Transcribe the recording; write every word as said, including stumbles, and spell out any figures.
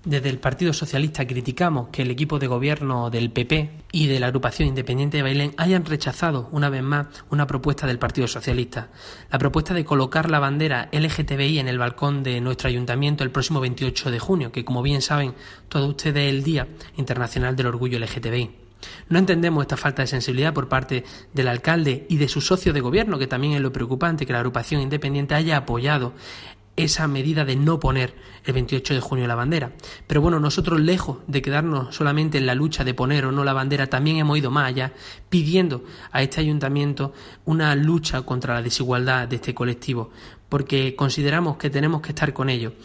Desde el Partido Socialista criticamos que el equipo de gobierno del P P y de la agrupación independiente de Bailén hayan rechazado una vez más una propuesta del Partido Socialista. La propuesta de colocar la bandera L G T B I en el balcón de nuestro ayuntamiento el próximo veintiocho de junio, que como bien saben todos ustedes es el Día Internacional del Orgullo L G T B I. No entendemos esta falta de sensibilidad por parte del alcalde y de su socio de gobierno, que también es lo preocupante, que la agrupación independiente haya apoyado esa medida de no poner el veintiocho de junio la bandera. Pero bueno, nosotros, lejos de quedarnos solamente en la lucha de poner o no la bandera, también hemos ido más allá, pidiendo a este ayuntamiento una lucha contra la desigualdad de este colectivo, porque consideramos que tenemos que estar con ellos.